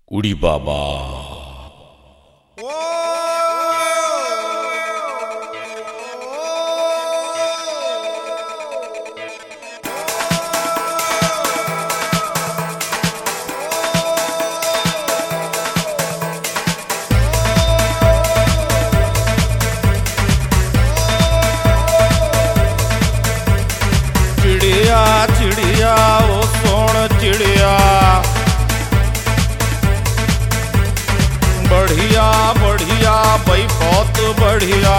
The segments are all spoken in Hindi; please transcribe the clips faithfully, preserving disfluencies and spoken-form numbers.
उड़ी बाबा। चिड़िया चिड़िया ओ सोन चिड़िया, बढ़िया बढ़िया भाई बहुत बढ़िया।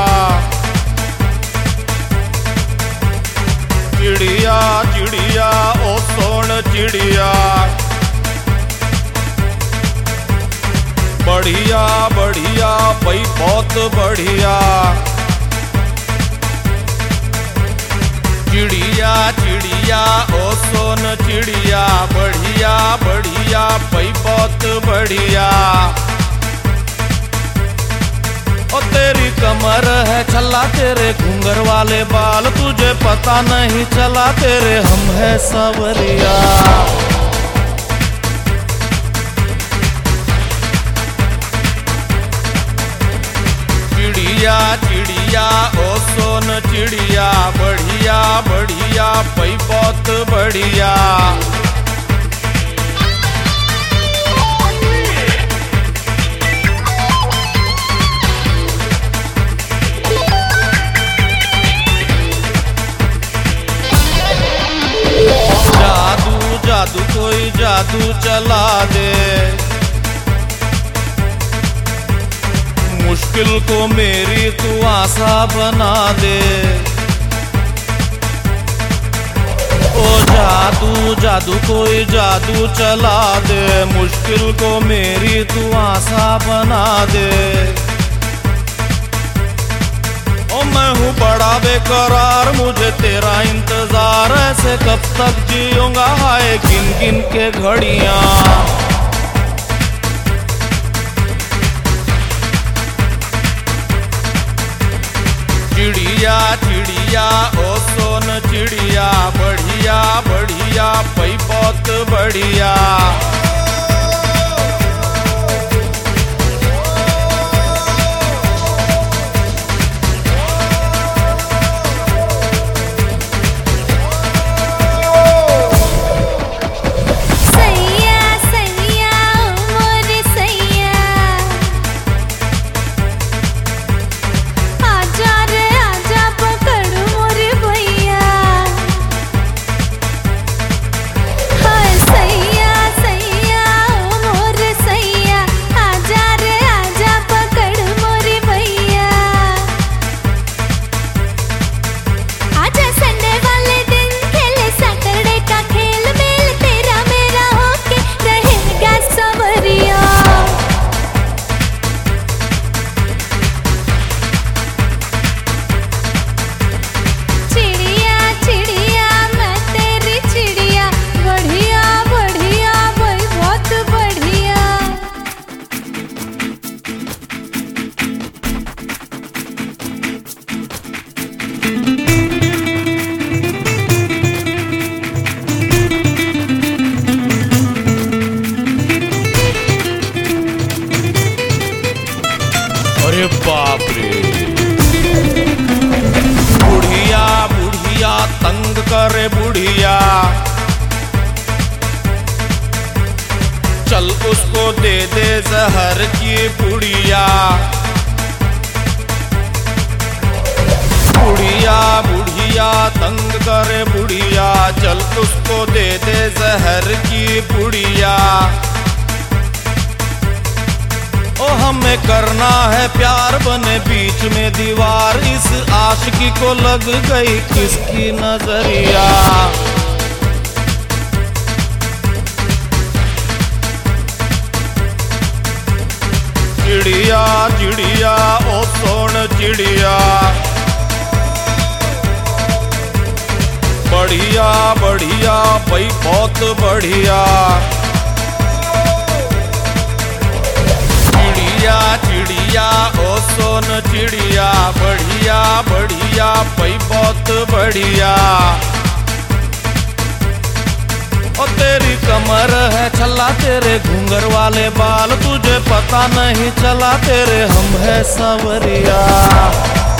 चिड़िया चिड़िया ओ सोन चिड़िया, बढ़िया बढ़िया भाई बहुत बढ़िया। चिड़िया चिड़िया ओ सोन चिड़िया, बढ़िया बढ़िया भाई बहुत बढ़िया। ओ तेरी कमर है छल्ला, तेरे घूंघर वाले बाल, तुझे पता नहीं चला तेरे हम है सावरिया। चिड़िया चिड़िया ओ सोन चिड़िया, बढ़िया बढ़िया भाई बहुत बढ़िया। जादू जादू कोई जादू चला दे, मुश्किल को मेरी तू आसा बना दे। ओ जादू जादू कोई जादू चला दे, मुश्किल को मेरी तू आसा बना दे। ओ मैं हूँ बड़ा बेकरार, मुझे तेरा इंतजार, ऐसे कब तक जीऊंगा हाय गिन गिन के घड़ियां। चिड़िया चिड़िया ओ सोन चिड़िया, बढ़िया बढ़िया भाई बहुत बढ़िया। अरे बाप रे, बुढ़िया बुढ़िया तंग करे बुढ़िया, चल उसको दे दे जहर की पुड़िया। बुढ़िया बुढ़िया तंग करे बुढ़िया, चल उसको दे दे जहर की पुड़िया। ओ हमें करना है प्यार, बने बीच में दीवार, इस आशिकी को लग गई किसकी नजरिया। चिड़िया चिड़िया ओ सोन चिड़िया, बढ़िया बढ़िया भाई बहुत बढ़िया। चिड़िया चिड़िया ओ सोन चिड़िया, बढ़िया बढ़िया भाई बहुत बढ़िया। ओ तेरी कमर है छल्ला, तेरे घूंघर वाले बाल तुझे पता नहीं चला, तेरे हम है सवरिया।